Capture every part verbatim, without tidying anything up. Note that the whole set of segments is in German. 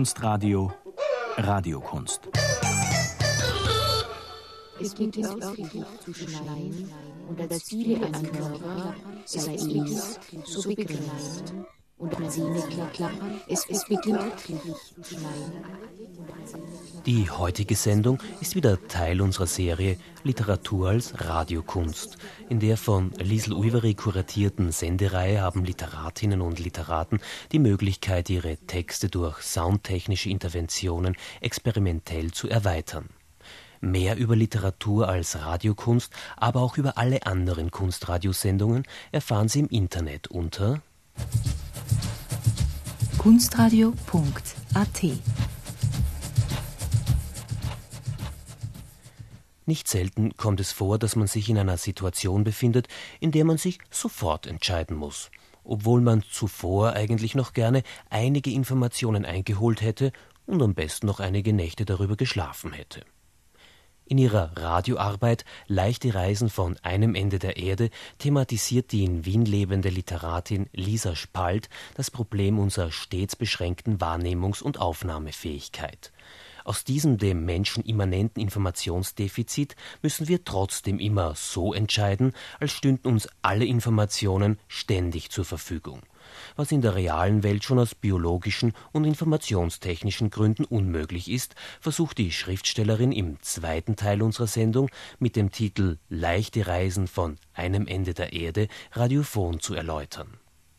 Kunstradio Radiokunst. Es gibt es ausführlich zu schneiden, und als viele ein Körper sei es so begrenzt, und als jene klappern, es es begleitlich zu schneiden. Die heutige Sendung ist wieder Teil unserer Serie Literatur als Radiokunst. In der von Liesl Uyvari kuratierten Sendereihe haben Literatinnen und Literaten die Möglichkeit, ihre Texte durch soundtechnische Interventionen experimentell zu erweitern. Mehr über Literatur als Radiokunst, aber auch über alle anderen Kunstradiosendungen erfahren Sie im Internet unter kunstradio punkt a t. Nicht selten kommt es vor, dass man sich in einer Situation befindet, in der man sich sofort entscheiden muss, obwohl man zuvor eigentlich noch gerne einige Informationen eingeholt hätte und am besten noch einige Nächte darüber geschlafen hätte. In ihrer Radioarbeit Leichte Reisen von einem Ende der Erde thematisiert die in Wien lebende Literatin Lisa Spalt das Problem unserer stets beschränkten Wahrnehmungs- und Aufnahmefähigkeit. Aus diesem dem Menschen immanenten Informationsdefizit müssen wir trotzdem immer so entscheiden, als stünden uns alle Informationen ständig zur Verfügung, was in der realen Welt schon aus biologischen und informationstechnischen Gründen unmöglich ist, versucht die Schriftstellerin im zweiten Teil unserer Sendung mit dem Titel Leichte Reisen von einem Ende der Erde radiophon zu erläutern.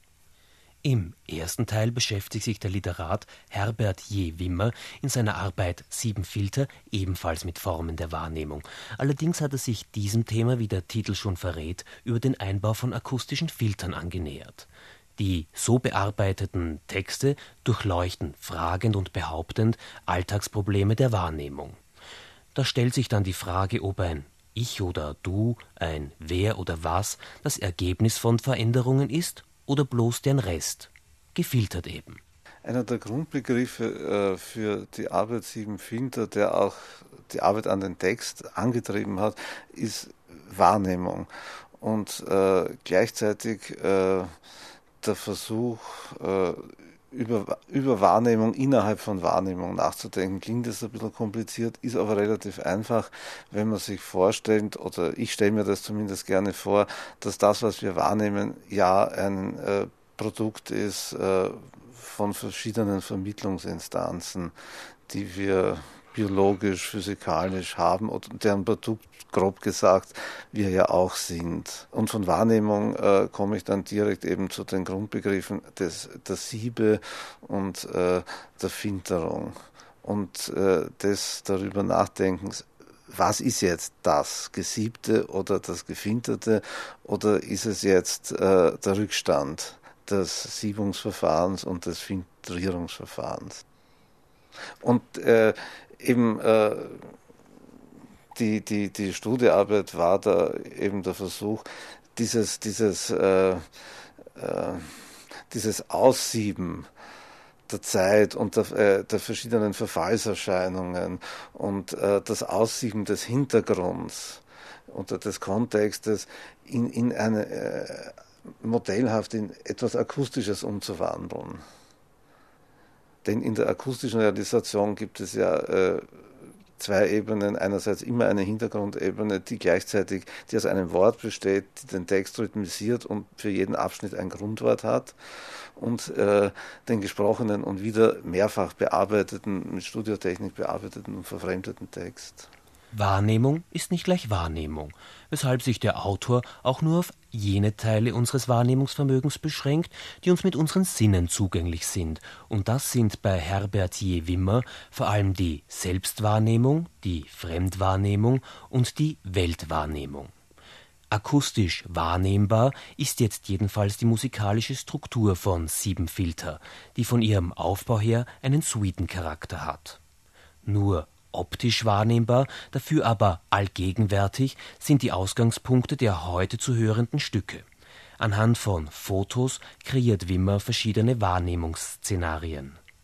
Im ersten Teil beschäftigt sich der Literat Herbert J. Wimmer in seiner Arbeit Sieben Filter ebenfalls mit Formen der Wahrnehmung. Allerdings hat er sich diesem Thema, wie der Titel schon verrät, über den Einbau von akustischen Filtern angenähert. Die so bearbeiteten Texte durchleuchten fragend und behauptend Alltagsprobleme der Wahrnehmung. Da stellt sich dann die Frage, ob ein Ich oder Du, ein Wer oder Was das Ergebnis von Veränderungen ist oder bloß deren Rest, gefiltert eben. Einer der Grundbegriffe äh, für die Arbeit Sieben Filter, der auch die Arbeit an den Text angetrieben hat, ist Wahrnehmung. Und äh, gleichzeitig äh, der Versuch, äh, über, über Wahrnehmung innerhalb von Wahrnehmung nachzudenken. Klingt das ein bisschen kompliziert, ist aber relativ einfach, wenn man sich vorstellt, oder ich stelle mir das zumindest gerne vor, dass das, was wir wahrnehmen, ja ein äh, Produkt ist äh, von verschiedenen Vermittlungsinstanzen, die wir biologisch, physikalisch haben und deren Produkt, grob gesagt, wir ja auch sind. Und von Wahrnehmung äh, komme ich dann direkt eben zu den Grundbegriffen des, der Siebe und äh, der Filterung und äh, des darüber Nachdenkens, was ist jetzt das Gesiebte oder das Gefilterte oder ist es jetzt äh, der Rückstand des Siebungsverfahrens und des Filtrierungsverfahrens. Und äh, eben äh, die, die, die Studiearbeit war da eben der Versuch, dieses, dieses, äh, äh, dieses Aussieben der Zeit und der, äh, der verschiedenen Verfallserscheinungen und äh, das Aussieben des Hintergrunds oder des Kontextes in, in eine äh, modellhaft in etwas Akustisches umzuwandeln. Denn in der akustischen Realisation gibt es ja äh, zwei Ebenen. Einerseits immer eine Hintergrundebene, die gleichzeitig, die aus einem Wort besteht, die den Text rhythmisiert und für jeden Abschnitt ein Grundwort hat. Und äh, den gesprochenen und wieder mehrfach bearbeiteten, mit Studiotechnik bearbeiteten und verfremdeten Text. Wahrnehmung ist nicht gleich Wahrnehmung, weshalb sich der Autor auch nur auf jene Teile unseres Wahrnehmungsvermögens beschränkt, die uns mit unseren Sinnen zugänglich sind. Und das sind bei Herbert J. Wimmer vor allem die Selbstwahrnehmung, die Fremdwahrnehmung und die Weltwahrnehmung. Akustisch wahrnehmbar ist jetzt jedenfalls die musikalische Struktur von Sieben Filter, die von ihrem Aufbau her einen Suitencharakter hat. Nur optisch wahrnehmbar, dafür aber allgegenwärtig sind die Ausgangspunkte der heute zu hörenden Stücke. Anhand von Fotos kreiert Wimmer verschiedene Wahrnehmungsszenarien.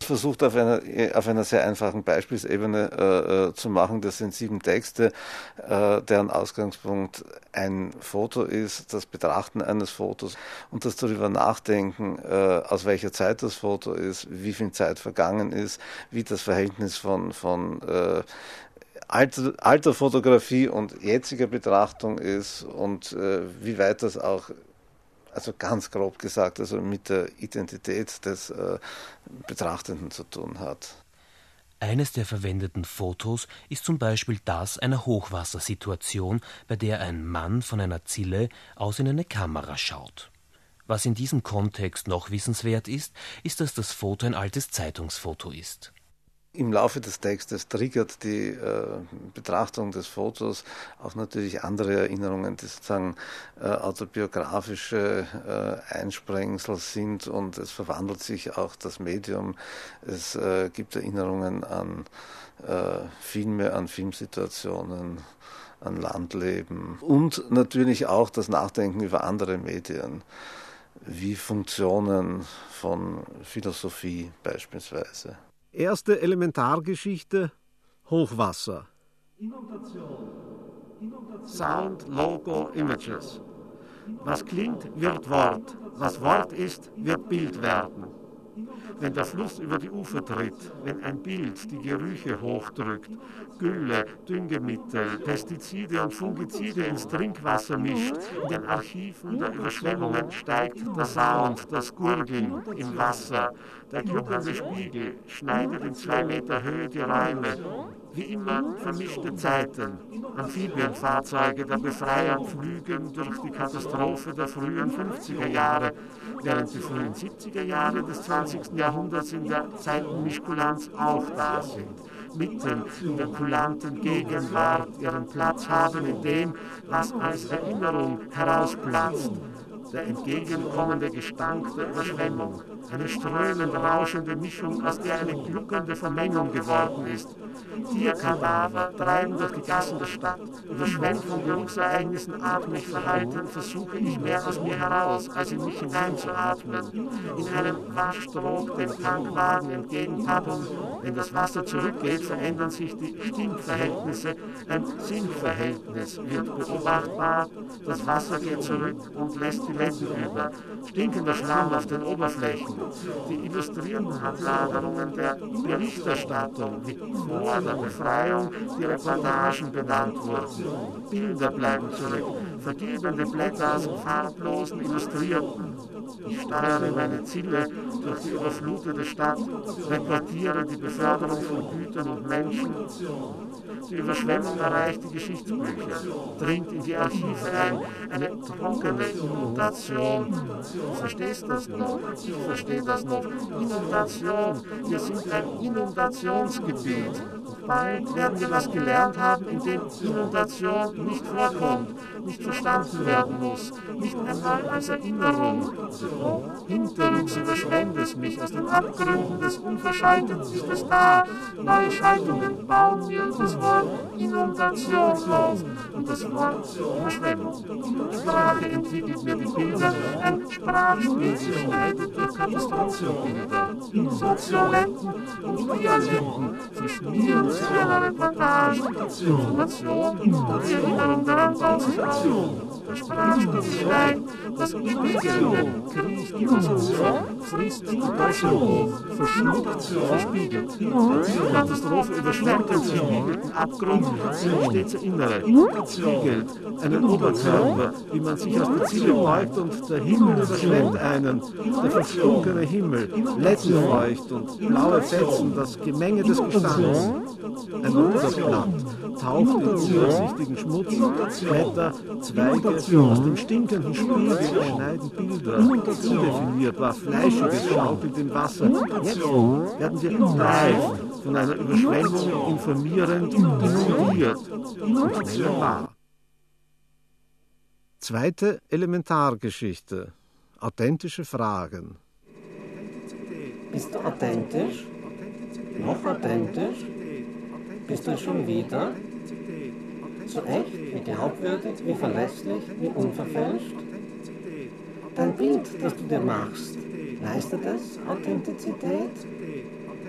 versucht auf einer, auf einer sehr einfachen Beispielsebene äh, zu machen. Das sind sieben Texte, äh, deren Ausgangspunkt ein Foto ist, das Betrachten eines Fotos und das darüber nachdenken, äh, aus welcher Zeit das Foto ist, wie viel Zeit vergangen ist, wie das Verhältnis von, von äh, alter, alter Fotografie und jetziger Betrachtung ist und äh, wie weit das auch, also ganz grob gesagt, also mit der Identität des äh, Betrachtenden zu tun hat. Eines der verwendeten Fotos ist zum Beispiel das einer Hochwassersituation, bei der ein Mann von einer Zille aus in eine Kamera schaut. Was in diesem Kontext noch wissenswert ist, ist, dass das Foto ein altes Zeitungsfoto ist. Im Laufe des Textes triggert die äh, Betrachtung des Fotos auch natürlich andere Erinnerungen, die sozusagen äh, autobiografische äh, Einsprengsel sind, und es verwandelt sich auch das Medium. Es äh, gibt Erinnerungen an äh, Filme, an Filmsituationen, an Landleben und natürlich auch das Nachdenken über andere Medien, wie Funktionen von Philosophie beispielsweise. Erste Elementargeschichte: Hochwasser. Sound, Logo, Images. Was klingt, wird Wort. Was Wort ist, wird Bild werden. Wenn der Fluss über die Ufer tritt, wenn ein Bild die Gerüche hochdrückt, Gülle, Düngemittel, Pestizide und Fungizide ins Trinkwasser mischt, in den Archiven der Überschwemmungen steigt der Sound, das Gurgeln im Wasser, der gluckernde Spiegel schneidet in zwei Meter Höhe die Räume. Wie immer vermischte Zeiten. Amphibienfahrzeuge der Befreier pflügen durch die Katastrophe der frühen fünfziger Jahre, während die frühen siebziger Jahre des zwanzigsten Jahrhunderts in der Zeitenmischkulanz auch da sind. Mitten in der kulanten Gegenwart ihren Platz haben in dem, was als Erinnerung herausplatzt. Der entgegenkommende Gestank der Überschwemmung, eine strömend rauschende Mischung, aus der eine gluckernde Vermengung geworden ist. Tierkadaver treiben durch die Gassen der Stadt. Überschwemmt von Geruchsereignissen atme ich verhalten, versuche ich mehr aus mir heraus, als in mich hineinzuatmen. In einem Waschtrog dem Tankwagen entgegenpaddeln. Wenn das Wasser zurückgeht, verändern sich die Stimmverhältnisse. Ein Sinnverhältnis wird beobachtbar. Das Wasser geht zurück und lässt die Wände über. Stinkender Schlamm auf den Oberflächen. Die illustrierten Ablagerungen der Berichterstattung, wie vor der Befreiung die Reportagen benannt wurden. Bilder bleiben zurück. Vergilbende Blätter aus farblosen Illustrierten. Ich steuere meine Zille durch die überflutete Stadt, reportiere die Beförderung von Gütern und Menschen. Die Überschwemmung erreicht die Geschichtsbücher, dringt in die Archive ein, eine trockene Inundation. Du verstehst das noch? Ich verstehe das noch. Inundation. Wir sind ein Inundationsgebiet. Bald werden wir was gelernt haben, in dem Inundation nicht vorkommt, nicht verstanden werden muss, nicht einmal als Erinnerung. Hinterrücks überschwemmt es mich, aus den Abgründen des Unverschalteten ist es da. Neue Schaltungen bauen mir das Wort Inundation auf und das Wort Überschwemmung. Sprache entwickelt mir die Bilder, ein Sprachspiel schneidet durch Katastrophenbilder. Sozioletten und Dialekten verschmieren zu einer Reportage. Information und die Erinnerung daran baut sich auf. Der Sprachspiel steigt, das Individuum kriecht in das Ufer, frisst die Deutung auf, verschluckt, verspiegelt. Die Katastrophe überschwemmt den zerspiegelten Abgrund, und stets erinnere, spiegelt einen Oberkörper, wie man sich aus der Zille beugt, und der Himmel überschwemmt einen, der verstunkene Himmel, lettenfeucht und blaue Fetzen, das Gemenge des Gestanks. Ein rotes Blatt taucht in undurchsichtigen Schmutz, Blätter, Zweige, aus dem stinkenden Spiegel schneiden Bilder, undefinierbar, Fleischiges schaukelt im Wasser. Jetzt werden wir live von einer Überschwemmung informierend inundiert und schneller wahr. Zweite Elementargeschichte: Authentische Fragen. Bist du authentisch? Noch authentisch? Bist du schon wieder? So echt, wie glaubwürdig, wie verlässlich, wie unverfälscht? Dein Bild, das du dir machst, leistet es Authentizität?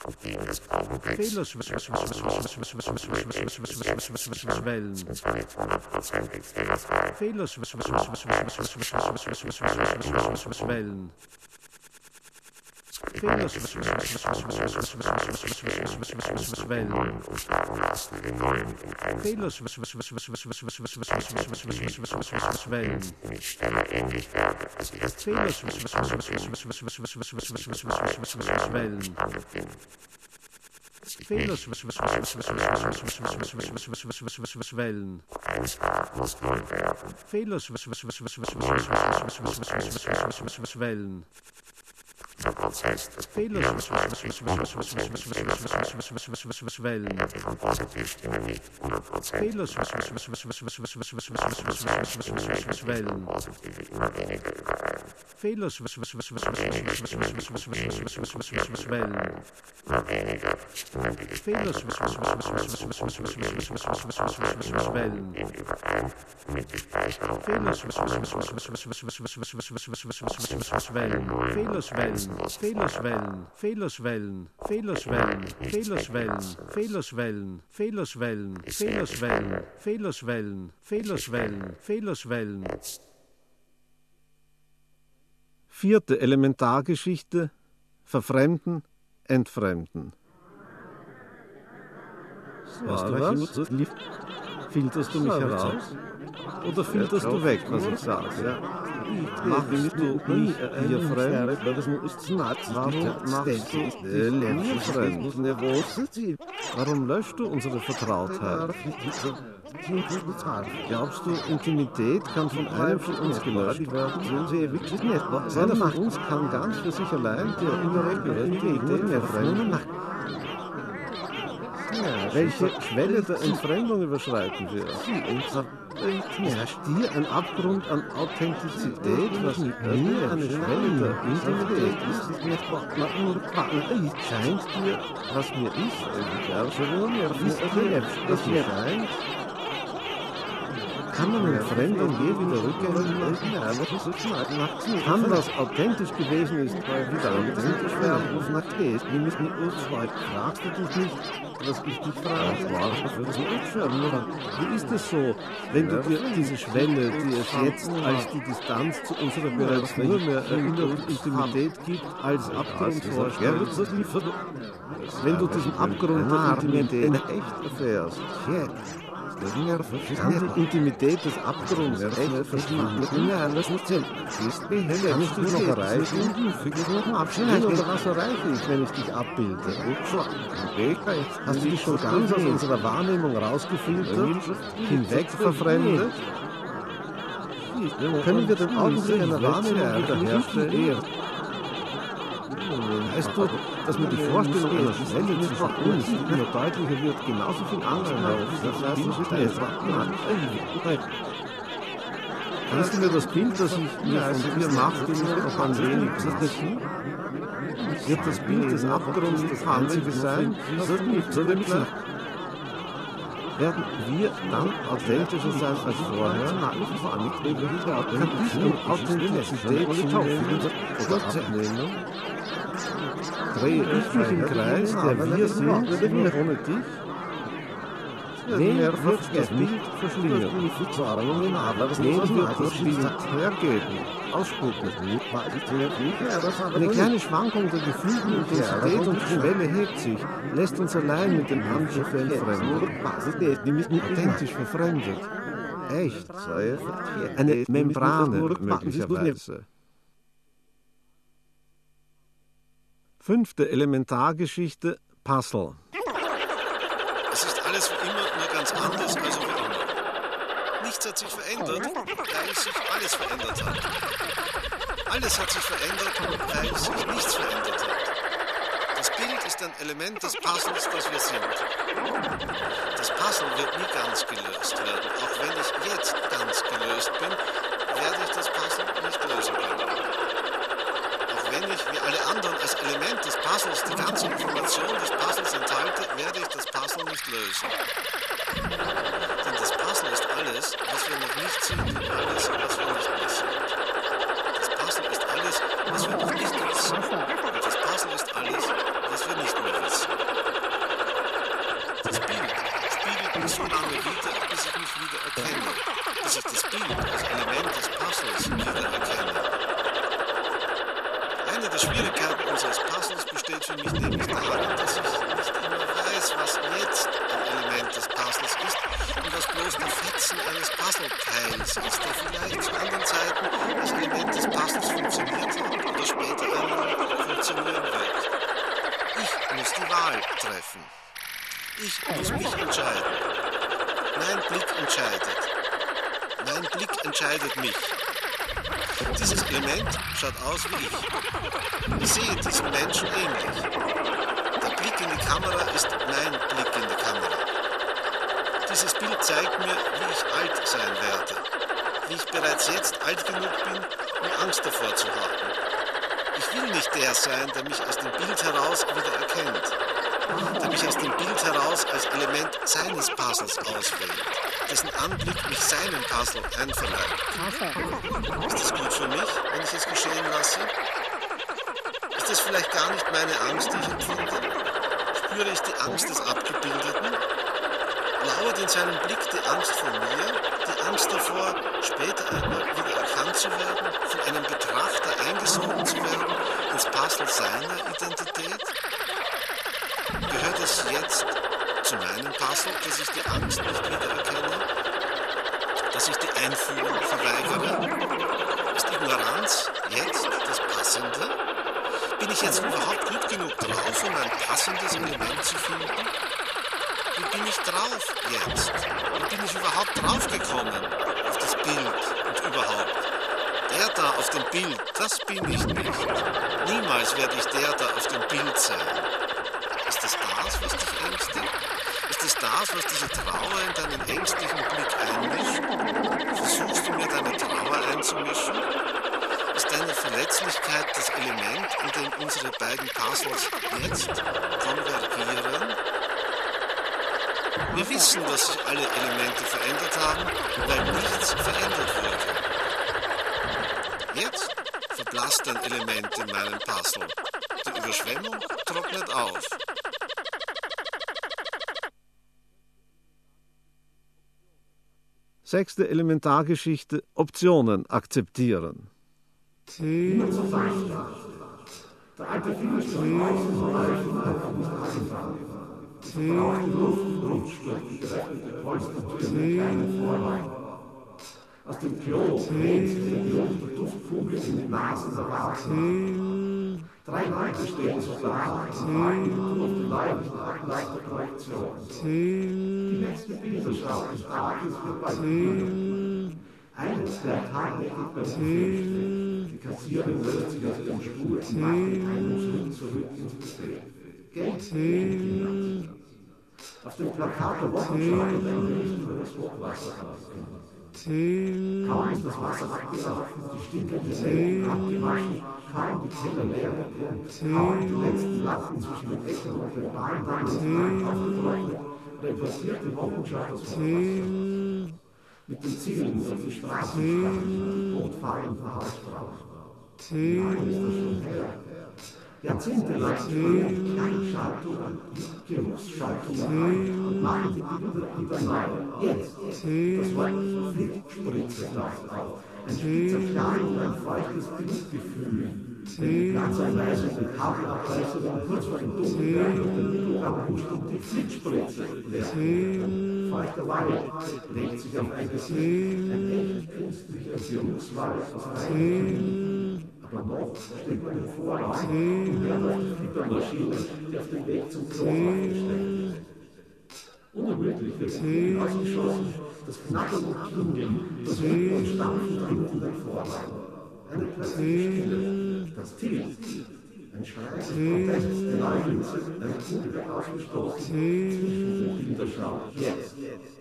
Fehlerschwellen. Fehlerschwellen. Fehlerschwellen. Fehlerschwellen, Fehlerschwellen, Fehlerschwellen, Fehlerschwellen, Fehlerschwellen, Fehlerschwellen, Fehlerschwellen, Fehlerschwellen, Fehlerschwellen, Fehlerschwellen. Vierte Elementargeschichte: Verfremden, Entfremden. Weißt du was? Filterst du mich heraus? Oder filterst du weg, was ich sage? Ja. Machst du mich hier fremd? Warum machst du mir fremd? Warum löscht du unsere Vertrautheit? Glaubst du, Intimität kann von einem von uns gelöscht werden? Einer von uns kann ganz für sich allein die innere Intimität erfremden. Welche Schwelle der Entfremdung überschreiten wir? Herrscht dir ein Abgrund an Authentizität, was mir eine Schwelle der Intimität ist? Scheint dir, was mir ist, was mir scheint? Kann man in Fremdung je wieder rückgängig? Kann, was authentisch gewesen ist, wieder authentisch werden? Fragst du dich nicht, was ich dich frage? Wie ist es so, wenn du dir diese Schwelle, die es jetzt als die Distanz zu unserer bereits nur mehr erinnerten Intimität gibt, als Abgrund vorstellst? Wenn du diesen Abgrund der Intimität echt erfährst? Kann die Intimität des Abgrunds echt verschwinden? Kann ich dich noch erreichen? Oder was erreiche ich, wenn ich dich abbilde? Hast du dich schon ganz aus unserer Wahrnehmung rausgefiltert, hinweg verfremdet? Können wir den Augenblick einer Wahrnehmung wiederherstellen? Weißt du, dass mir die Vorstellung einer Schwelle zwischen uns immer deutlicher wird, genauso viel Angst macht, das heißt, es kannst du mir das Bild, das ich mir von dir mache, noch ein wenig sagen? Wird das Bild des Abgrunds das einzige sein? So wird es werden wir dann authentischer sein als vorher? Kann diese Authentizität zunehmen oder abnehmen? Drehe ich mich im Kreis, der wir sind, ohne dich? Wen wird das Bild verschlingen? Wen wird das Bild hergeben? Ausspucken? Eine kleine Schwankung der gefühlten Intensität und Schwelle hebt sich, lässt uns allein mit dem Angriff entfremden. Authentisch verfremdet. Echt. Eine Membrane möglicherweise. Fünfte Elementargeschichte: Puzzle. Es ist alles wie immer, nur ganz anders als wie immer. Nichts hat sich verändert, weil sich alles verändert hat. Alles hat sich verändert, weil sich nichts verändert hat. Das Bild ist ein Element des Puzzles, das wir sind. Das Puzzle wird nie ganz gelöst werden. Auch wenn ich jetzt ganz gelöst bin, werde ich das Puzzle nicht lösen können. Wenn ich, wie alle anderen, als Element des Puzzles die ganze Information des Puzzles enthalte, werde ich das Puzzle nicht lösen. Denn das Puzzle ist alles, was wir noch nicht sind, alles, was wir nicht mehr sind. Das Puzzle ist alles, was wir noch nicht wissen. Und das Puzzle ist alles, was wir nicht mehr wissen. Schwierigkeit unseres Puzzles besteht für mich nämlich darin, dass ich nicht immer weiß, was jetzt ein Element des Puzzles ist und was bloß der Fetzen eines Puzzleteils ist, der vielleicht zu anderen Zeiten als Element des Puzzles funktioniert hat oder später einmal funktionieren wird. Ich muss die Wahl treffen. Ich muss mich entscheiden. Mein Blick entscheidet. Mein Blick entscheidet mich. Dieses Element schaut aus wie ich. Ich sehe diesen Menschen ähnlich. Der Blick in die Kamera ist mein Blick in die Kamera. Dieses Bild zeigt mir, wie ich alt sein werde. Wie ich bereits jetzt alt genug bin, um Angst davor zu haben. Ich will nicht der sein, der mich aus dem Bild heraus wieder erkennt. Der mich aus dem Bild heraus als Element seines Puzzles auswählt. Dessen Anblick mich seinem Puzzle einverleibt. Ist das gut für mich, wenn ich es geschehen lasse? Ist das vielleicht gar nicht meine Angst, die ich empfinde? Spüre ich die Angst des Abgebildeten? Lauert in seinem Blick die Angst vor mir, die Angst davor, später einmal wieder erkannt zu werden, von einem Betrachter eingesogen zu werden ins Puzzle seiner Identität? Gehört es jetzt zu meinem Puzzle, dass ich die Angst nicht wiedererkenne? Dass ich die Einfühlung verweigere? Ist Ignoranz jetzt das Passende? Bin ich jetzt überhaupt gut genug drauf, um ein passendes Element zu finden? Wie bin ich drauf jetzt? Wie bin ich überhaupt draufgekommen auf das Bild und überhaupt? Der da auf dem Bild, das bin ich nicht. Niemals werde ich der da auf dem Bild sein. Ist es das, was dich ängstigt? Ist es das, was diese Trauer in deinen ängstlichen Blick einmischt? Versuchst du mir deine Trauer einzumischen? Ist deine Verletzlichkeit das Element, in dem unsere beiden Puzzles jetzt konvergieren? Wir wissen, dass sich alle Elemente verändert haben, weil nichts verändert wurde. Jetzt verblasst ein Element in meinem Puzzle. Die Überschwemmung trocknet auf. Sechste Elementargeschichte: Optionen akzeptieren. Der alte aus dem Klo der Duftkugel in den Nasen der Warten. Drei Leute stehen so da und auf die leiblichen Ableiterprojektion. Die letzte Bilderschau des Tages wird bald beginnen. Eines bleibt hartnäckig beim Befehl. Die Kassiererin löst sich aus dem Stuhl und macht einen Schritt zurück ins Buffet. Geld für die Kinder. Auf dem Plakat der Wochenschau wird ein Bericht über das Hochwasser herausgekommen. Kaum ist das Wasser abgelaufen, die stinkende Wellen abgewaschen, kaum die Keller leer gepumpt, kaum die letzten Latten zwischen den Ecken und den Bahndamm des Tages aufgetrocknet, reportiert die Wochenschau das Hochwasser. Mit den Zielen auf die Straße und todfahrenden Hausfrauen. Nein, ist das schon her. Jahrzehntelang stehen Kleinschaltungen, Geruchsschaltungen und machen die Bilder wieder neu. Jetzt, das Wort Flickspritze taucht auf. Ein spitzer Klein und ein feuchtes Blutgefühl. Wenn die Platzanweisung mit Kabelabweisungen kurz vor dem Dunkelwerden und dem Mittelraum steht die Flickspritze leer. Feuchter Wald legt sich auf ein Gesicht, ein echt künstlicher Geruchswald aus Rein. Aber noch steht man im Vorraum und hört auf die Fliegermaschine, die auf dem Weg zum Klo aufgestellt ist. Unermüdlich wird hinausgeschossen, das Knacken und Klingeln, das Rücken und Stampfen dringt in den Vorraum. Eine plötzliche Stille, das Tilt, ein Schrei des Protests, der Neulinge, eine Kugel wird ausgestoßen, zwischen den Bilderschau, jetzt.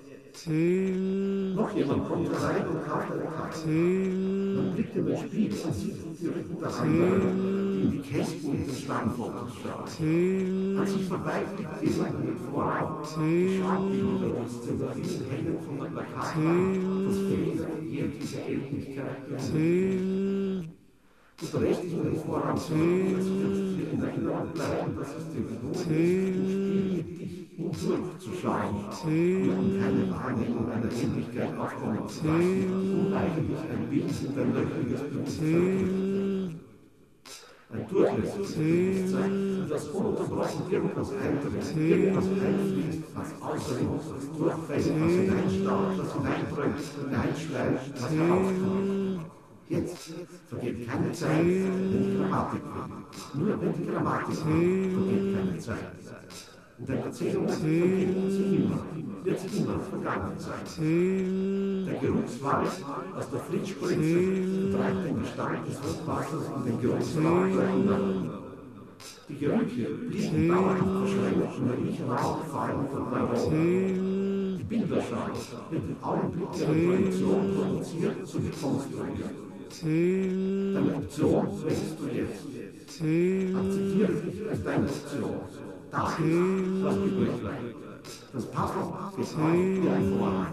Noch jemand kommt rein und kauft eine Karte. Man blickt in den Spiegel und sieht die Rücken der anderen, die in die Kästen und den Schlangenfotos schauen. An sich vorbeiblickt jemand in den Vorraum, die Schaubilder und Szenarien hängen von der Plakatwand, das fehlt jegliche Ähnlichkeit. Und der Rest in den Vorraum zu machen, als würdest du in Erinnerung bleiben, dass es dir gewohnt ist, dich durchzuschauen, um keine Wahrnehmung einer Ähnlichkeit aufkommen zu lassen, um eigentlich ein Bild in dein löchriges Blut zu verwirklichen. Ein Durchlauf Zählen. Das ununterbrochen irgendwas eintritt, irgendwas einfließt, was außer uns durchfällt, was hineinstaut, was hineindrückt, hineinschleift, was herauskommt. Jetzt vergeht keine Zeit, wenn die Grammatik wird. Nur wenn die Grammatik wird, vergeht keine Zeit. Und der Erzählung vergeht sie immer, wird sie immer vergangen sein. Der Geruchswald aus der Flitschspritze treibt den Gestank des Hochwassers in den Geruchsrauch der Erinnerung. Die Gerüche blieben dauernd verschränkt und wenn ich Rauch fallen von Neuronen. Die Bilderschau wird im Augenblick der Projektion produziert sowie konstruiert. Deine Option wählst du jetzt. Akzeptiere dich als deine Option. Das ist, was übrig bleibt. Das Puzzle ist wie ein Vorhang.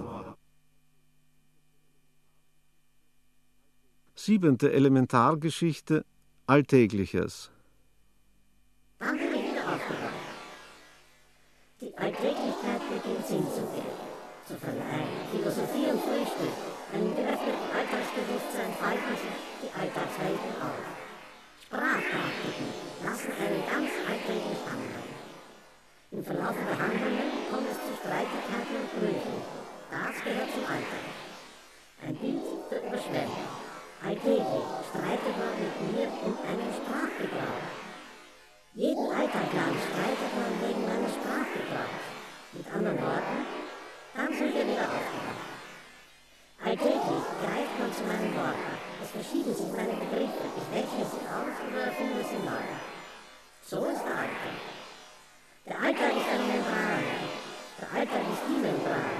Siebente Elementargeschichte Alltägliches. Dann bin ich wieder aufgewacht. Die Alltäglichkeit beginnt Sinn zu geben, zu verleihen. Philosophie und Frühstück, einem geöffneten Alltagsbewusstsein falten sich die Alltagswelten auf. Sprachpraktiken lassen einen ganz alltäglich handeln. Im Verlauf der Handlungen kommt es zu Streitigkeiten und Brüchen. Das gehört zum Alltag. Ein Bild der Überschwemmung. Alltäglich streitet man mit mir um einen Sprachgebrauch. Jeden Alltag lang streitet man wegen meines Sprachgebrauchs. Mit anderen Worten, dann sind wir wieder aufgewacht. Alltäglich greift man zu meinen Worten. Es verschieben sich meine Begriffe. Ich wechsle sie aus oder erfinde sie neu. So ist der Alltag. Der Alltag ist eine Membrane. Der Alltag ist die Membrane.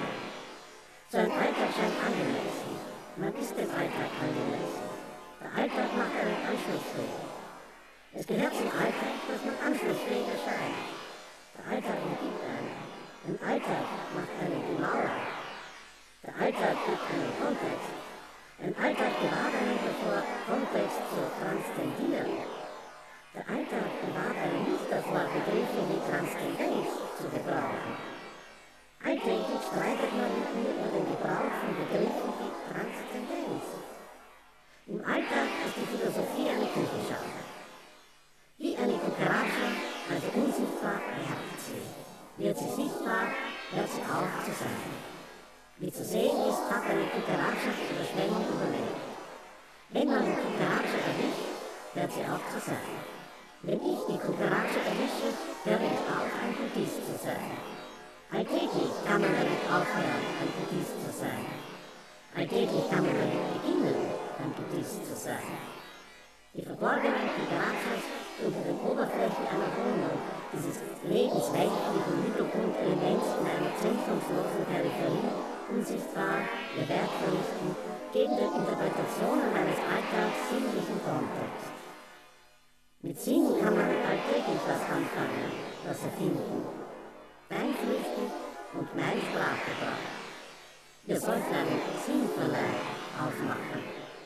So ein Alltag scheint angemessen. Man ist dem Alltag angemessen. Der Alltag macht einen anschlussfähig. Es gehört zum Alltag, dass man anschlussfähig erscheint. Der Alltag umgibt einen. Ein Alltag macht einen gemauert. Der Alltag gibt einen Kontext. Ein Alltag bewahrt einen davor, Kontext zu transzendieren. Der Alltag bewahrt einen nicht davor, Begriffe wie Transzendenz zu gebrauchen. Alltäglich streitet man mit mir über den Gebrauch von Begriffen wie Transzendenz. Im Alltag ist die Philosophie eine Küchenschale. Wie eine Cucaracha, also unsichtbar, werft sie. Wird sie sichtbar, hört sie auf zu sein. Wie zu sehen ist, hat eine Cucaracha die Überschwemmung überlebt. Wenn man die Cucaracha erwischt, hört sie auf zu sein. Wenn ich die Cucaracha erwische, höre ich auf, ein Buddhist zu sein. Alltäglich kann man damit aufhören, ein Buddhist zu sein. Alltäglich kann man damit beginnen, ein Buddhist zu sein. Die verborgenen Cucarachas unter den Oberflächen einer Wohnung, dieses lebensweltlichen Mittelpunktelements in einer zentrumslosen Peripherie, unsichtbar, ihr Werk verrichten, geben den Interpretationen meines Alltags sinnlichen Kontext. Mit Sinn kann man alltäglich was anfangen, was erfinden. Dein Frühstück und mein Sprachgebrauch. Wir sollten einen Sinnverleih aufmachen.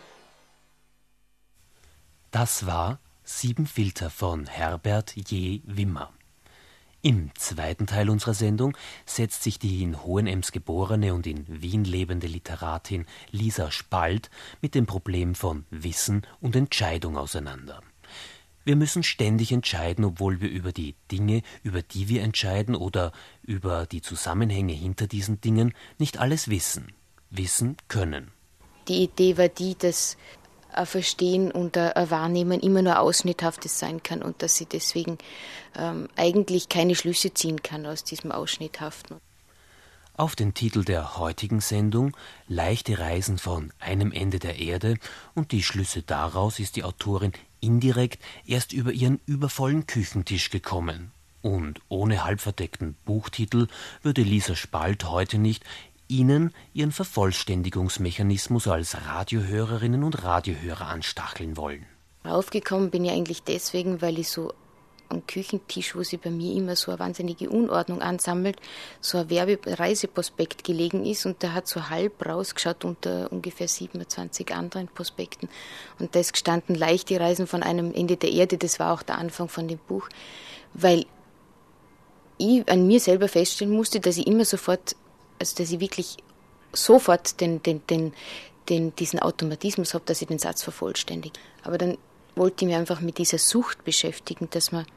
Das war Sieben Filter von Herbert J. Wimmer. Im zweiten Teil unserer Sendung setzt sich die in Hohenems geborene und in Wien lebende Literatin Lisa Spalt mit dem Problem von Wissen und Entscheidung auseinander. Wir müssen ständig entscheiden, obwohl wir über die Dinge, über die wir entscheiden oder über die Zusammenhänge hinter diesen Dingen nicht alles wissen, wissen können. Die Idee war die, dass ein Verstehen und ein Wahrnehmen immer nur Ausschnitthaftes sein kann und dass sie deswegen ähm, eigentlich keine Schlüsse ziehen kann aus diesem Ausschnitthaften. Auf den Titel der heutigen Sendung Leichte Reisen von einem Ende der Erde und die Schlüsse daraus ist die Autorin indirekt erst über ihren übervollen Küchentisch gekommen. Und ohne halbverdeckten Buchtitel würde Lisa Spalt heute nicht Ihnen Ihren Vervollständigungsmechanismus als Radiohörerinnen und Radiohörer anstacheln wollen. Aufgekommen bin ich eigentlich deswegen, weil ich so am Küchentisch, wo sie bei mir immer so eine wahnsinnige Unordnung ansammelt, so ein Werbereiseprospekt gelegen ist und der hat so halb rausgeschaut unter ungefähr siebenundzwanzig anderen Prospekten. Und da ist gestanden, leichte Reisen von einem Ende der Erde, das war auch der Anfang von dem Buch, weil ich an mir selber feststellen musste, dass ich immer sofort, also dass ich wirklich sofort den, den, den, den, diesen Automatismus habe, dass ich den Satz vervollständige. Aber dann wollte mich einfach mit dieser Sucht beschäftigen, dass man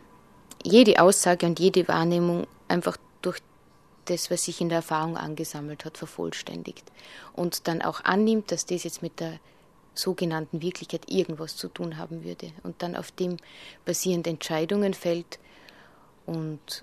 jede Aussage und jede Wahrnehmung einfach durch das, was sich in der Erfahrung angesammelt hat, vervollständigt. Und dann auch annimmt, dass das jetzt mit der sogenannten Wirklichkeit irgendwas zu tun haben würde. Und dann auf dem basierend Entscheidungen fällt. Und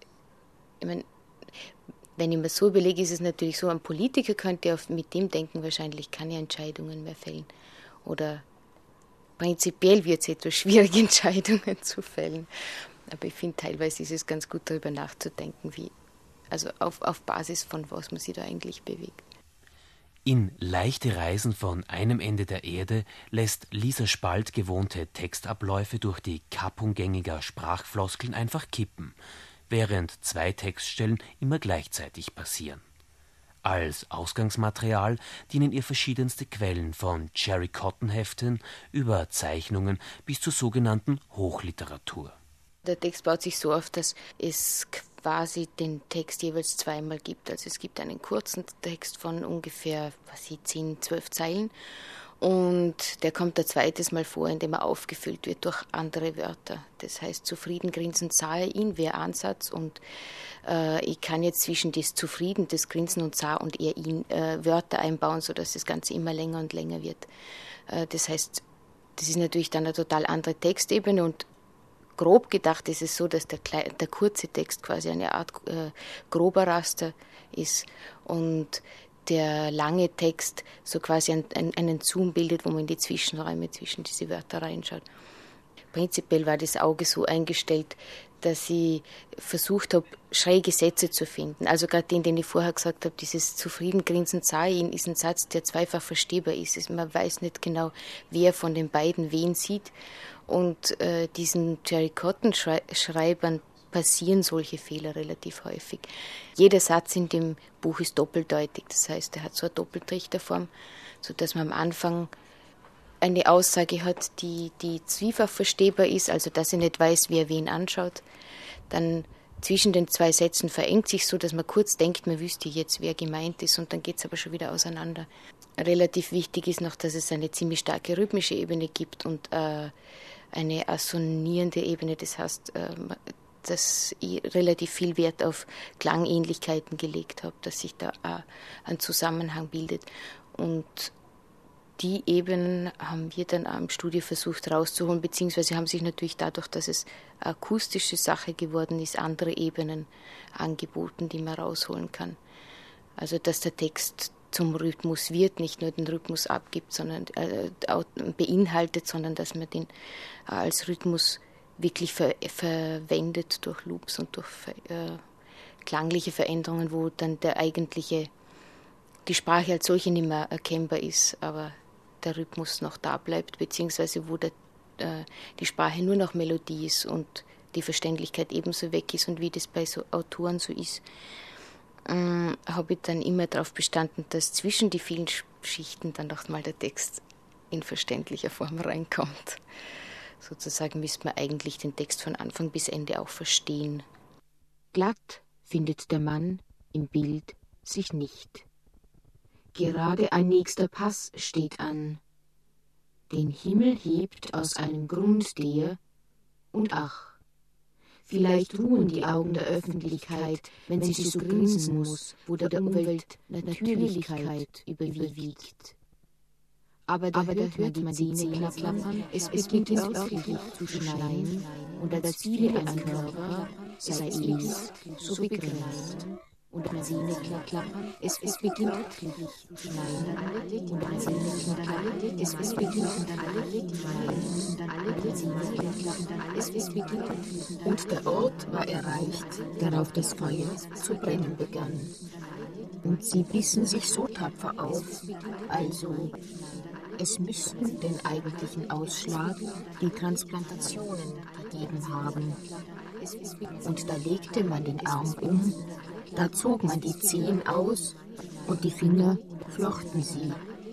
ich meine, wenn ich mir so überlege, ist es natürlich so, ein Politiker könnte auf, mit dem Denken wahrscheinlich keine Entscheidungen mehr fällen. Oder prinzipiell wird es etwas schwierig, Entscheidungen zu fällen. Aber ich finde, teilweise ist es ganz gut, darüber nachzudenken, wie, also auf, auf Basis von was man sich da eigentlich bewegt. In Leichte Reisen von einem Ende der Erde lässt Lisa Spalt gewohnte Textabläufe durch die Kappung gängiger Sprachfloskeln einfach kippen, während zwei Textstellen immer gleichzeitig passieren. Als Ausgangsmaterial dienen ihr verschiedenste Quellen, von Cherry Cotton Heften über Zeichnungen bis zur sogenannten Hochliteratur. Der Text baut sich so auf, dass es quasi den Text jeweils zweimal gibt. Also es gibt einen kurzen Text von ungefähr was ich, zehn, zwölf Zeilen und der kommt ein zweites Mal vor, indem er aufgefüllt wird durch andere Wörter. Das heißt, zufrieden grinsend sah er ihn, wäre Ansatz, und äh, ich kann jetzt zwischen das Zufrieden, das Grinsen und sah und er ihn äh, Wörter einbauen, sodass das Ganze immer länger und länger wird. Äh, das heißt, das ist natürlich dann eine total andere Textebene, und grob gedacht ist es so, dass der, Kle- der kurze Text quasi eine Art äh, grober Raster ist und der lange Text so quasi ein, ein, einen Zoom bildet, wo man in die Zwischenräume zwischen diese Wörter reinschaut. Prinzipiell war das Auge so eingestellt, dass ich versucht habe, schräge Sätze zu finden. Also gerade den, den ich vorher gesagt habe, dieses Zufriedengrinsen sah ich ihn, ist ein Satz, der zweifach verstehbar ist. Man weiß nicht genau, wer von den beiden wen sieht. Und äh, diesen Cherry Cotton Schreibern passieren solche Fehler relativ häufig. Jeder Satz in dem Buch ist doppeldeutig, das heißt, er hat so eine Doppeltrichterform, sodass man am Anfang eine Aussage hat, die, die zweifach verstehbar ist, also dass ich nicht weiß, wer wen anschaut. Dann zwischen den zwei Sätzen verengt sich so, dass man kurz denkt, man wüsste jetzt, wer gemeint ist, und dann geht es aber schon wieder auseinander. Relativ wichtig ist noch, dass es eine ziemlich starke rhythmische Ebene gibt und äh, eine assonierende Ebene, das heißt, äh, dass ich relativ viel Wert auf Klangähnlichkeiten gelegt habe, dass sich da äh, ein Zusammenhang bildet. Und die Ebenen haben wir dann auch im Studio versucht rauszuholen, beziehungsweise haben sich natürlich dadurch, dass es eine akustische Sache geworden ist, andere Ebenen angeboten, die man rausholen kann. Also dass der Text zum Rhythmus wird, nicht nur den Rhythmus abgibt, sondern äh, beinhaltet, sondern dass man den äh, als Rhythmus wirklich ver- verwendet durch Loops und durch äh, klangliche Veränderungen, wo dann der eigentliche, die Sprache als solche nicht mehr erkennbar ist, aber der Rhythmus noch da bleibt, beziehungsweise wo der, äh, die Sprache nur noch Melodie ist und die Verständlichkeit ebenso weg ist, und wie das bei so Autoren so ist, ähm, habe ich dann immer darauf bestanden, dass zwischen die vielen Schichten dann noch mal der Text in verständlicher Form reinkommt. Sozusagen müsste man eigentlich den Text von Anfang bis Ende auch verstehen. Glatt findet der Mann im Bild sich nicht. Gerade ein nächster Pass steht an. Den Himmel hebt aus einem Grund der, und ach, vielleicht ruhen die Augen der Öffentlichkeit, wenn sie so grinsen muss, wo der Umwelt Natürlichkeit überwiegt. Aber da, Aber da hört man die Zähne klappern, es beginnt ins Örtliche zu schneien, und als viele ein Körper sei es so begrenzt. Und man Zähne klappern, es, es beginnt örtlich zu schneien, und man Zähne klappern, es, es beginnt dann alle die schneien, und dann alle Zähne klappern, es, es beginnt. Und der Ort war erreicht, darauf das Feuer zu brennen begann. Und sie bissen sich so tapfer auf, also es müssten den eigentlichen Ausschlag die Transplantationen gegeben haben. Und da legte man den Arm um, da zog man die Zehen aus und die Finger flochten sie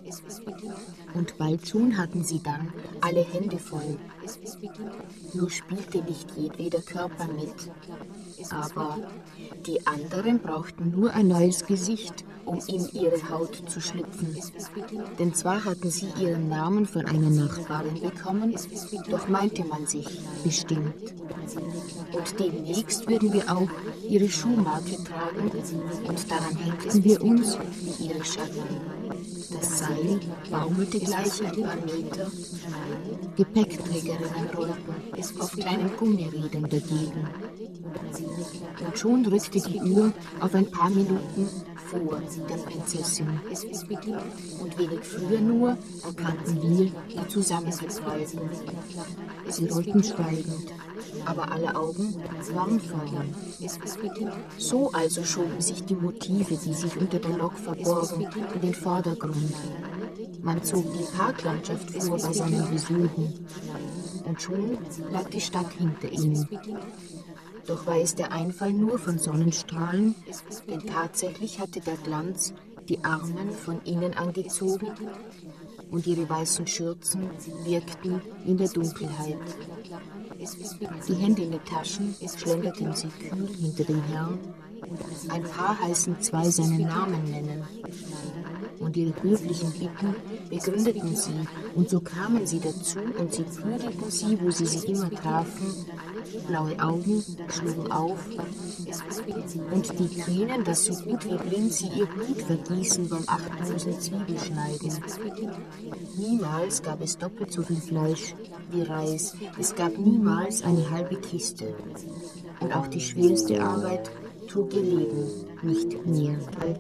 Und bald schon hatten sie dann alle Hände voll. Nur spielte nicht jedweder Körper mit. Aber die anderen brauchten nur ein neues Gesicht, um in ihre Haut zu schlüpfen. Denn zwar hatten sie ihren Namen von einer Nachbarin bekommen, doch meinte man sich bestimmt. Und demnächst würden wir auch ihre Schuhmarke tragen und daran hängten wir uns wie ihre Schatten. Das Seil baumelte gleich ein paar Meter. Gepäckträgerinnen rollten auf kleinen Gummirädern dagegen. Und schon rückte die Uhr auf ein paar Minuten vor der Prinzessin. Und wenig früher nur erkannten wir die Zusammengefallenen. Sie rollten schweigend, aber alle Augen waren vorn. So also schoben sich die Motive, die sich unter der Lok verborgen, in den Vordergrund. Man zog die Parklandschaft vor bei seinen Besuchen. Und schon lag die Stadt hinter ihnen. Doch war es der Einfall nur von Sonnenstrahlen, denn tatsächlich hatte der Glanz die Armen von innen angezogen und ihre weißen Schürzen wirkten in der Dunkelheit. Die Hände in den Taschen schlenderten sie kühl hinter dem Herrn. Ein paar heißen zwei seinen Namen nennen. Und ihre höflichen Bitten begründeten sie, und so kamen sie dazu und sie prügelten sie, wo sie sich immer trafen. Blaue Augen schlugen auf und die Tränen, das so gut wie blind sie ihr Blut vergießen beim achtlosen Zwiebelschneiden. Niemals gab es doppelt so viel Fleisch wie Reis, es gab niemals eine halbe Kiste. Und auch die schwerste Arbeit trug ihr Leben nicht mehr.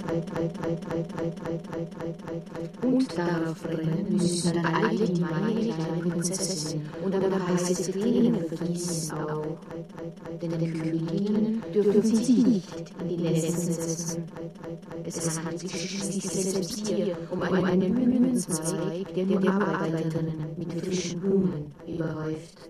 Und darauf brennen müssen dann alle die meine kleine Prinzessin und aber heiße Tränen vergießen auch. Denn den Königinnen dürfen sie nicht in die Letzten setzen. Es handelt sich schließlich selbst hier um einen Blümenzweig, der nur Arbeiterinnen mit frischen Blumen überhäuft.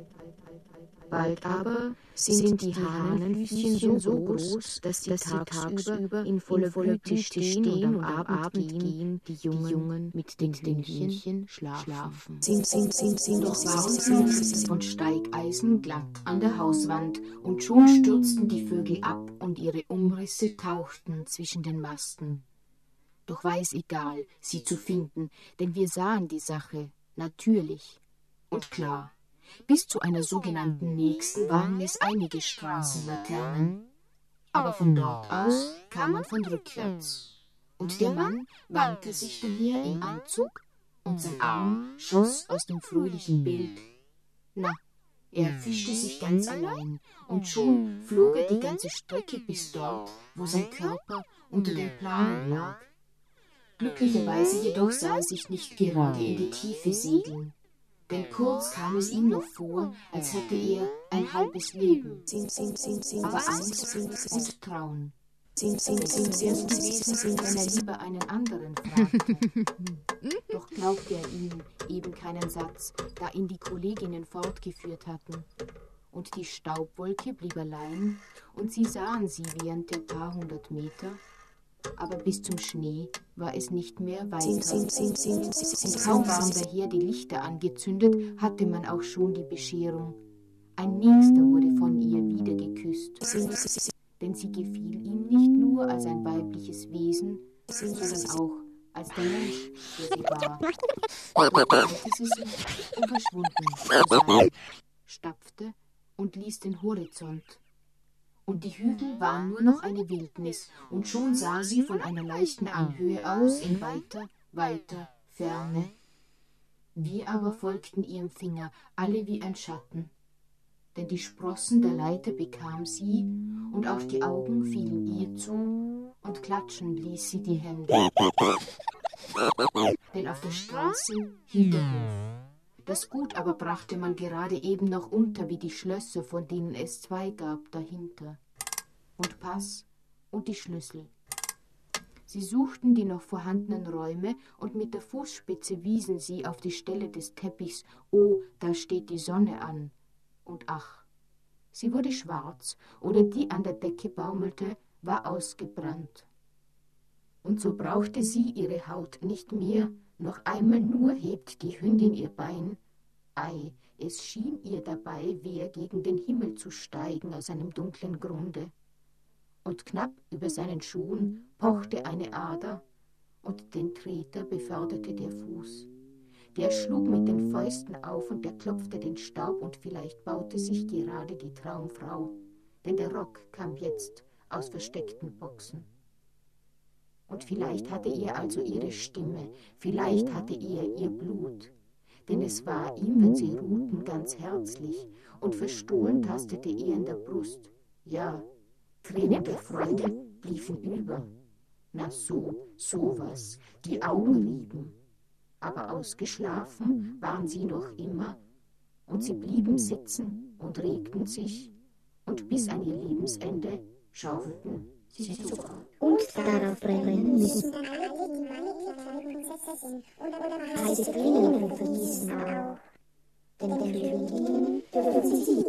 Bald aber sind die Hahnenfüßchen so groß, dass sie tagsüber in voller Blüte stehen und am Abend gehen die Jungen mit den Hühnchen schlafen. Sind, sind, sind, sind doch waren sie von Steigeisen glatt an der Hauswand und schon stürzten die Vögel ab und ihre Umrisse tauchten zwischen den Masten. Doch war es egal, sie zu finden, denn wir sahen die Sache natürlich und klar. Bis zu einer sogenannten nächsten waren es einige Straßenlaternen. Aber von dort aus kam man von rückwärts. Und der Mann wandte sich daher im Anzug und sein Arm schoss aus dem fröhlichen Bild. Na, er fischte sich ganz allein und schon flog er die ganze Strecke bis dort, wo sein Körper unter den Planen lag. Glücklicherweise jedoch sah er sich nicht gerade in die Tiefe segeln. Denn kurz kam es ihm noch vor, als hätte er ein halbes Leben. Aber Angst und Trauen. Es wäre gewesen, wenn er lieber einen anderen fragte. Doch glaubte er ihm eben keinen Satz, da ihn die Kolleginnen fortgeführt hatten. Und die Staubwolke blieb allein, und sie sahen sie während der paar hundert Meter. Aber bis zum Schnee war es nicht mehr weiter. Und kaum waren daher die Lichter angezündet, hatte man auch schon die Bescherung. Ein Nächster wurde von ihr wieder geküsst. Denn sie gefiel ihm nicht nur als ein weibliches Wesen, sondern auch als der Mensch, der sie war. Da drehte sie sich und verschwunden, stapfte und ließ den Horizont. Und die Hügel waren nur noch eine Wildnis, und schon sah sie von einer leichten Anhöhe aus in weiter, weiter Ferne. Wir aber folgten ihrem Finger, alle wie ein Schatten. Denn die Sprossen der Leiter bekam sie, und auch die Augen fielen ihr zu, und klatschen ließ sie die Hände. Denn auf der Straße hielt der Hof. Das Gut aber brachte man gerade eben noch unter, wie die Schlösser, von denen es zwei gab, dahinter. Und Pass und die Schlüssel. Sie suchten die noch vorhandenen Räume, und mit der Fußspitze wiesen sie auf die Stelle des Teppichs. Oh, da steht die Sonne an. Und ach, sie wurde schwarz, oder die an der Decke baumelte, war ausgebrannt. Und so brauchte sie ihre Haut nicht mehr, Noch einmal nur hebt die Hündin ihr Bein. Ei, es schien ihr dabei, wer gegen den Himmel zu steigen aus einem dunklen Grunde. Und knapp über seinen Schuhen pochte eine Ader, und den Treter beförderte der Fuß. Der schlug mit den Fäusten auf und der klopfte den Staub, und vielleicht baute sich gerade die Traumfrau, denn der Rock kam jetzt aus versteckten Boxen. Und vielleicht hatte er also ihre Stimme, vielleicht hatte er ihr Blut, denn es war ihm, wenn sie ruhten, ganz herzlich, und verstohlen tastete er in der Brust. Ja, Tränen der Freude liefen über. Na so, sowas, die Augen rieben. Aber ausgeschlafen waren sie noch immer, und sie blieben sitzen und regten sich, und bis an ihr Lebensende schaufelten sie Zucker. Und darauf brennen müssen heiße Tränen vergießen auch, denn der Königinnen dürfen sie.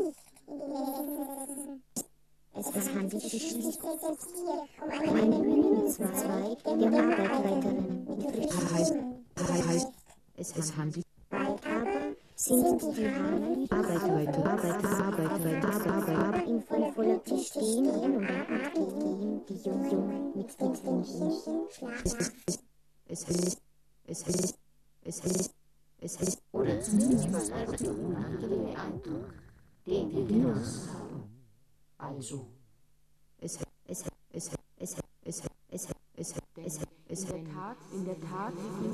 Es, es handelt sich schließlich um eine Hühnenzweig der Arbeiterleiterin mit Früchten. Es, es handelt Bald aber sind die Haare Arbeiterleiter, Arbeiter, Arbeiterleiter, Arbeiter in voller, voller Tisch stehen und gehen die Jungen mit den Hähnchen schlafen. Es ist, es ist, es ist, es ist, oder zumindest der unangenehme Eindruck, den wir genossen haben. Also, es, es, es, es, es, es, es, es, es, in der Tat, in der Tat,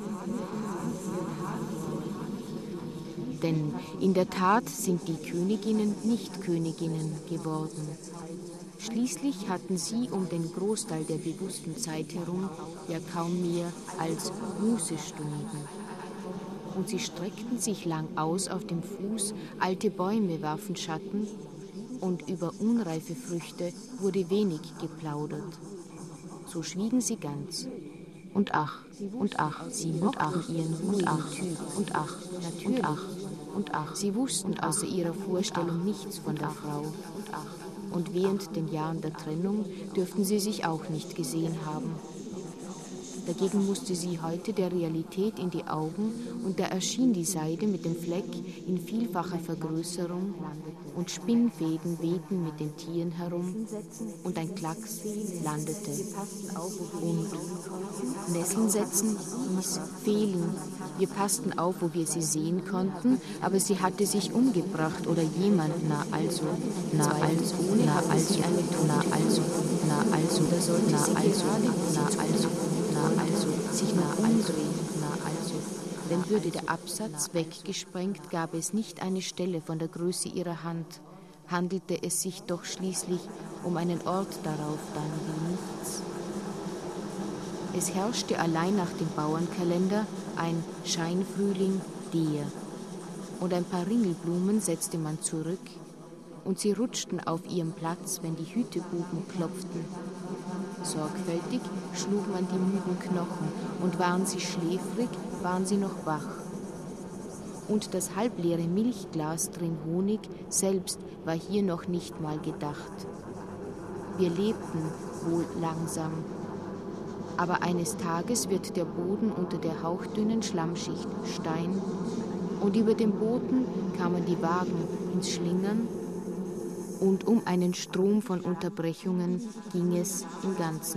denn in der Tat sind die Königinnen nicht Königinnen geworden. Schließlich hatten sie um den Großteil der bewussten Zeit herum ja kaum mehr als Mußestunden. Und sie streckten sich lang aus auf dem Fuß, alte Bäume warfen Schatten, und über unreife Früchte wurde wenig geplaudert. So schwiegen sie ganz. Und ach, und ach, sie und ach, ihren und ach, und ach, natürlich, ach, und ach, sie wussten außer ihrer Vorstellung nichts von der Frau. Und ach, und während den Jahren der Trennung dürften sie sich auch nicht gesehen haben. Dagegen musste sie heute der Realität in die Augen, und da erschien die Seide mit dem Fleck in vielfacher Vergrößerung, und Spinnfäden wehten mit den Tieren herum, und ein Klacks landete. Und Nesseln setzen hieß fehlen. Wir passten auf, wo wir sie sehen konnten, aber sie hatte sich umgebracht oder jemand, na also, na also, na also, na also, na also, da sollte na also, na also, na also, sich na umdrehen, na also. Denn würde der Absatz weggesprengt, gab es nicht eine Stelle von der Größe ihrer Hand, handelte es sich doch schließlich um einen Ort darauf dann wie nichts. Es herrschte allein nach dem Bauernkalender ein Scheinfrühling der, und ein paar Ringelblumen setzte man zurück, und sie rutschten auf ihrem Platz, wenn die Hütebuben klopften. Sorgfältig schlug man die müden Knochen, und waren sie schläfrig, waren sie noch wach. Und das halbleere Milchglas drin Honig selbst war hier noch nicht mal gedacht. Wir lebten wohl langsam, aber eines Tages wird der Boden unter der hauchdünnen Schlammschicht Stein, und über dem Boden kamen die Wagen ins Schlingern, und um einen Strom von Unterbrechungen ging es im Ganzen.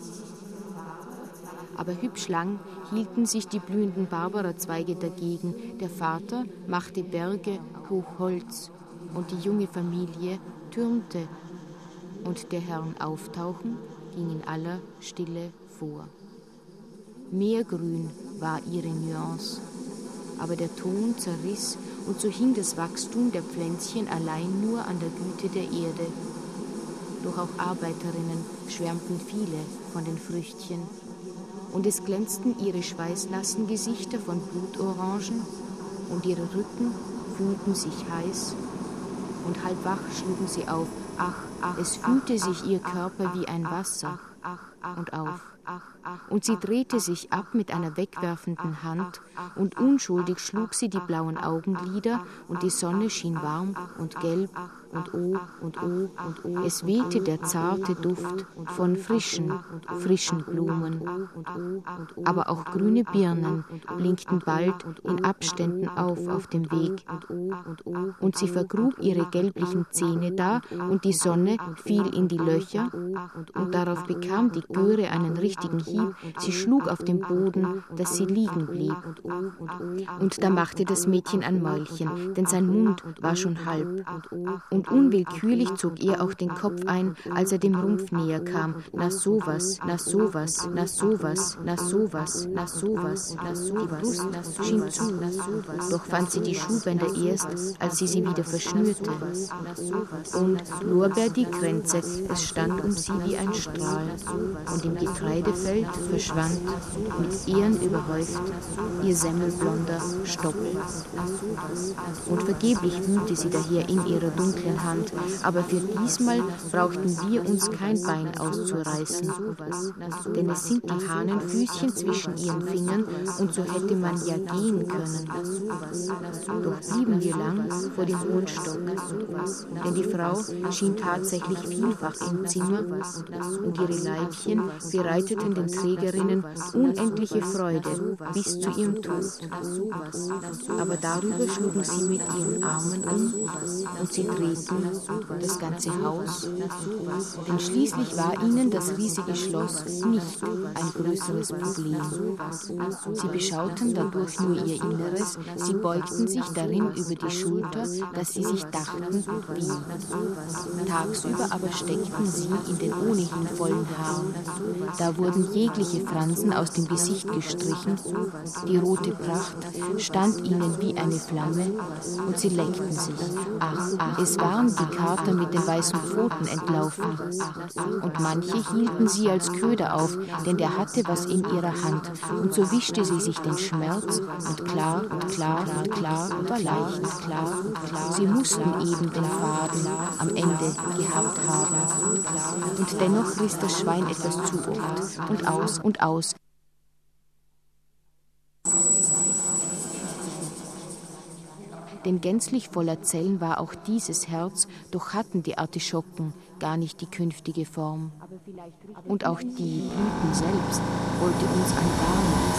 Aber hübsch lang hielten sich die blühenden Barbarazweige dagegen. Der Vater machte Berge hoch Holz, und die junge Familie türmte, und der Herrn Auftauchen ging in aller Stille vor. Meergrün war ihre Nuance, aber der Ton zerriss, und so hing das Wachstum der Pflänzchen allein nur an der Güte der Erde. Doch auch Arbeiterinnen schwärmten viele von den Früchtchen, und es glänzten ihre schweißnassen Gesichter von Blutorangen, und ihre Rücken fühlten sich heiß, und halb wach schlugen sie auf. Ach, ach, es fühlte sich ihr Körper wie ein Wasser, und auf. Und sie drehte sich ab mit einer wegwerfenden Hand, und unschuldig schlug sie die blauen Augenlider, und die Sonne schien warm und gelb und oh und oh und oh. Es wehte der zarte Duft von frischen, frischen Blumen. Aber auch grüne Birnen blinkten bald in Abständen auf auf dem Weg. Und sie vergrub ihre gelblichen Zähne da, und die Sonne fiel in die Löcher, und darauf bekam die Göre einen richtigen Hieb. Sie schlug auf den Boden, dass sie liegen blieb. Und da machte das Mädchen ein Mäulchen, denn sein Mund war schon halb. Und unwillkürlich zog er auch den Kopf ein, als er dem Rumpf näher kam. Na sowas, na sowas, na sowas, na sowas, na sowas, na sowas, schien zu. Doch fand sie die Schuhbänder erst, als sie sie wieder verschnürte. Und Lorbeer die Kränze, es stand um sie wie ein Strahl. Und im Getreidefeld verschwand, mit Ehren überhäuft, ihr semmelblonder Stoppel. Und vergeblich wühlte sie daher in ihrer dunklen Hand, aber für diesmal brauchten wir uns kein Bein auszureißen, denn es sind die Hahnenfüßchen zwischen ihren Fingern, und so hätte man ja gehen können. Doch blieben wir lang vor dem hohen Stock, denn die Frau schien tatsächlich vielfach im Zimmer, und ihre Leibchen bereiteten den Trägerinnen unendliche Freude bis zu ihrem Tod. Aber darüber schlugen sie mit ihren Armen um, und sie drehten das ganze Haus, denn schließlich war ihnen das riesige Schloss nicht ein größeres Problem. Sie beschauten dadurch nur ihr Inneres, sie beugten sich darin über die Schulter, dass sie sich dachten, wie. Tagsüber aber steckten sie in den ohnehin vollen Haaren. Da wurden jegliche Fransen aus dem Gesicht gestrichen, die rote Pracht stand ihnen wie eine Flamme, und sie leckten sich. Ach, ach, es waren die Kater mit den weißen Pfoten entlaufen, und manche hielten sie als Köder auf, denn der hatte was in ihrer Hand, und so wischte sie sich den Schmerz, und klar und klar und klar und war leicht, klar und klar. Sie mussten eben den Faden am Ende gehabt haben, und dennoch riss das Schwein etwas zu oft und aus und aus. Denn gänzlich voller Zellen war auch dieses Herz, doch hatten die Artischocken gar nicht die künftige Form. Und auch die Blüten selbst wollte uns ein gar nichts.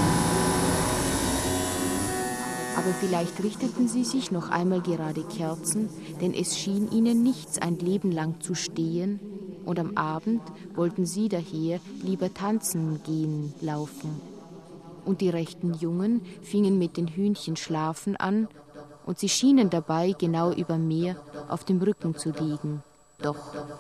Aber vielleicht richteten sie sich noch einmal gerade Kerzen, denn es schien ihnen nichts ein Leben lang zu stehen, und am Abend wollten sie daher lieber tanzen gehen laufen. Und die rechten Jungen fingen mit den Hühnchen schlafen an, und sie schienen dabei genau über Meer auf dem Rücken zu liegen. Doch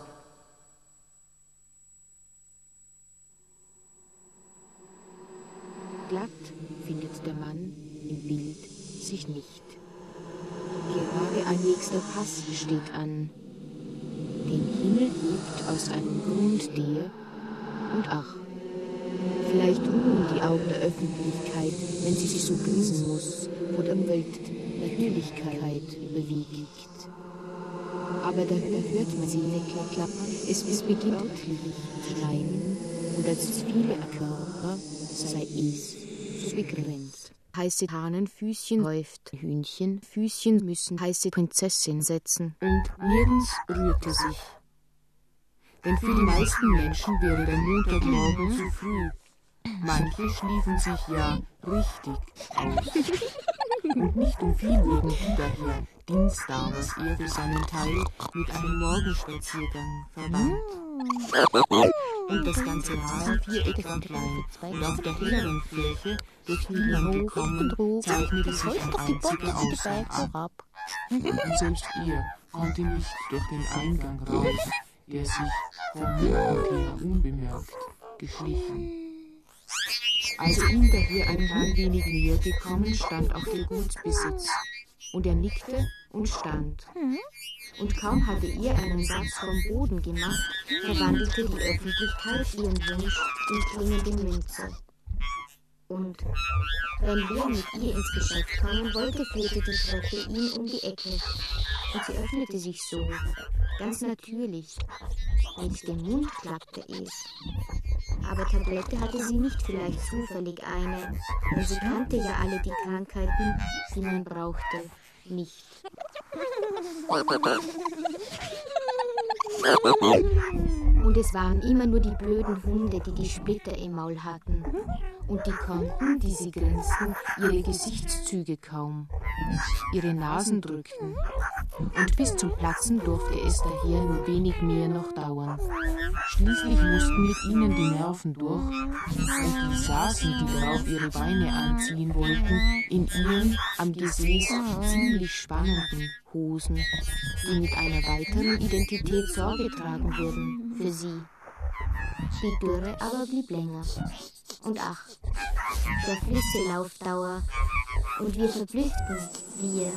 glatt findet der Mann im Bild sich nicht. Gerade ein nächster Pass steht an. Den Himmel hebt aus einem Grund der, und ach, vielleicht ruhen die Augen der Öffentlichkeit, wenn sie sich so grüßen muss, wo der Welt Natürlichkeit überwiegt. Aber da hört man sie klappern, es, es beginnt zu schneien, und als viele Körper sei es so begrenzt. Heiße Hahnenfüßchen häuft, Hühnchenfüßchen müssen heiße Prinzessin setzen, und nirgends rührte sich. Denn für die meisten Menschen wäre der Montagmorgen zu früh. Manche schliefen sich ja richtig aus. Und nicht um viel wurden die daher Dienstag, was er für seinen Teil mit einem Morgenspaziergang verband. Und das ganze Haar viereckig und klein, und auf der helleren Fläche, durch die man gekommen, zeichnete sich ein einziger Ausgang ab. Und selbst er konnte nicht durch den Eingang raus, der sich vom Mundverkehr unbemerkt geschlichen. Als ihm daher ein klein wenig näher gekommen, stand auch der Gutsbesitz, und er nickte und stand. Und kaum hatte er einen Satz vom Boden gemacht, verwandelte die Öffentlichkeit ihren Wunsch in klingende Münze. Und wenn wer mit ihr ins Geschäft kommen wollte, führte die Treppe ihn um die Ecke. Und sie öffnete sich so, ganz natürlich. Mit dem Mund klappte es. Aber Tablette hatte sie nicht vielleicht zufällig eine, denn sie kannte ja alle die Krankheiten, die man brauchte, nicht. Und es waren immer nur die blöden Hunde, die die Splitter im Maul hatten. Und die konnten, die sie grinsten, ihre Gesichtszüge kaum, ihre Nasen drückten. Und bis zum Platzen durfte es daher nur wenig mehr noch dauern. Schließlich mussten mit ihnen die Nerven durch, und die saßen, die darauf ihre Beine anziehen wollten, in ihren am Gesäß ziemlich spannenden Hosen, die mit einer weiteren Identität Sorge tragen würden für sie. Die Dürre aber blieb länger. Und ach, der Flüsse Laufdauer. Und wir verblüfften, wir.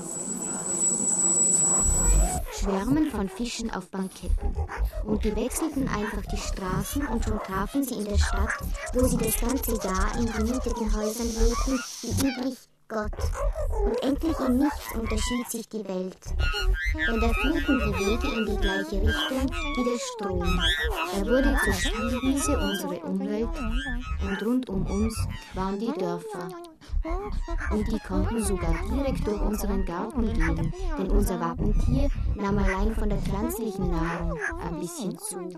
Schwärmen von Fischen auf Banketten. Und die wechselten einfach die Straßen und schon trafen sie in der Stadt, wo sie das ganze Jahr in gemieteten Häusern lebten, wie üblich Gott. Und endlich in nichts unterschied sich die Welt. Denn da führten die Wege in die gleiche Richtung wie der Strom. Er wurde zur Spielwiese unsere Umwelt und rund um uns waren die Dörfer. Und die konnten sogar direkt durch unseren Garten gehen, denn unser Wappentier nahm allein von der pflanzlichen Nahrung ein bisschen zu.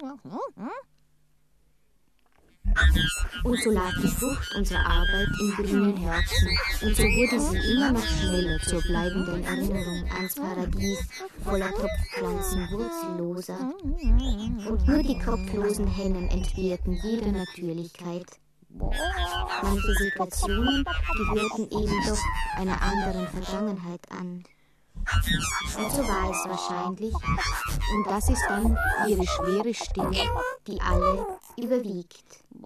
Und so lag die Frucht unserer Arbeit im grünen Herzen, und so wurde sie immer noch schneller zur bleibenden Erinnerung ans Paradies voller Topfpflanzen wurzelloser. Und nur die kopflosen Hennen entbehrten jeder Natürlichkeit. Manche Situationen gehörten eben doch einer anderen Vergangenheit an. Und so war es wahrscheinlich, und das ist dann ihre schwere Stimme, die alle überwiegt.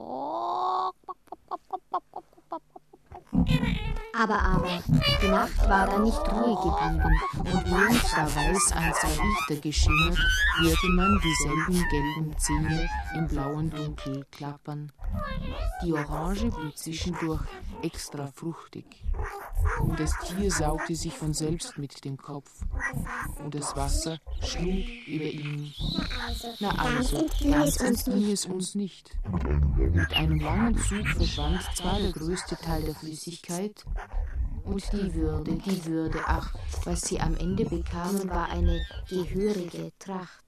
Aber, aber, die Nacht war da nicht ruhig geblieben, und während da weiß als sei Lichter geschimmert, hörte man dieselben gelben Zähne im blauen Dunkel klappern. Die Orange blieb zwischendurch extra fruchtig. Und das Tier saugte sich von selbst mit dem Kopf. Und das Wasser schlug über ihn. Na also, ganz uns ging es uns nicht. Mit einem langen Zug verschwand zwar der größte Teil der Flüssigkeit, und die Würde, die Würde, ach, was sie am Ende bekamen, war eine gehörige Tracht.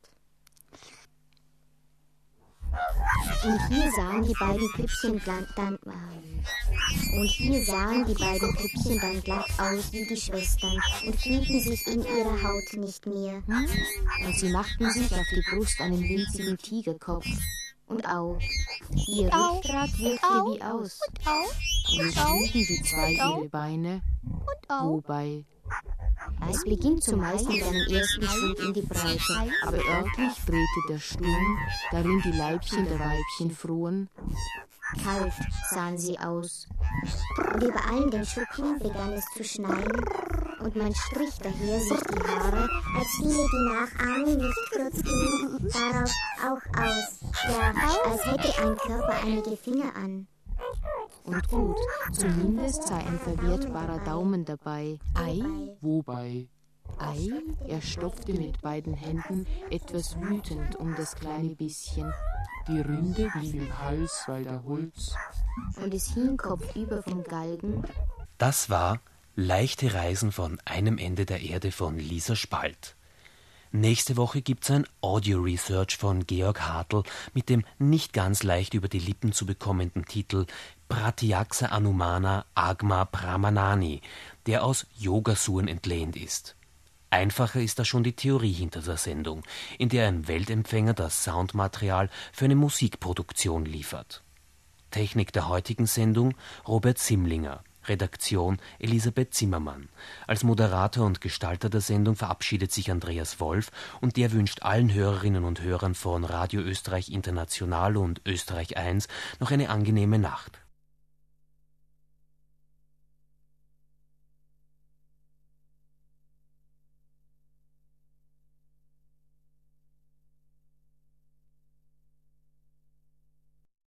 Und hier sahen die beiden Püppchen dann, und hier sahen die beiden Püppchen dann glatt aus wie die Schwestern und fühlten sich in ihrer Haut nicht mehr. Und sie machten sich auf die Brust einen winzigen Tigerkopf. Und au, ihr Rückgrat wirkte wie aus. Und schlugen die zwei ihre Beine, wobei... Es beginnt zumeist mit einem ersten Schritt in die Breite, aber örtlich drehte der Sturm, darin die Leibchen der Weibchen frohen. Kalt sahen sie aus. Und über allen den Schuppen begann es zu schneien, und man strich daher sich die Haare, als fiele die Nachahmung nicht kurz genug darauf auch aus. Ja, als hätte ein Körper einige Finger an. Und gut, zumindest sei ein verwertbarer Daumen dabei. Ei, wobei? Ei, er stopfte mit beiden Händen etwas wütend um das kleine bisschen. Die Rinde blieb im Hals, weil der Holz... Und es hing kopfüber vom Galgen. Das war Leichte Reisen von einem Ende der Erde von Lisa Spalt. Nächste Woche gibt's ein Audio-Research von Georg Hartl mit dem nicht ganz leicht über die Lippen zu bekommenden Titel Pratyaksha Anumana Agma Brahmanani, der aus Yogasuren entlehnt ist. Einfacher ist da schon die Theorie hinter der Sendung, in der ein Weltempfänger das Soundmaterial für eine Musikproduktion liefert. Technik der heutigen Sendung Robert Simlinger. Redaktion Elisabeth Zimmermann. Als Moderator und Gestalter der Sendung verabschiedet sich Andreas Wolf und der wünscht allen Hörerinnen und Hörern von Radio Österreich International und Österreich eins noch eine angenehme Nacht.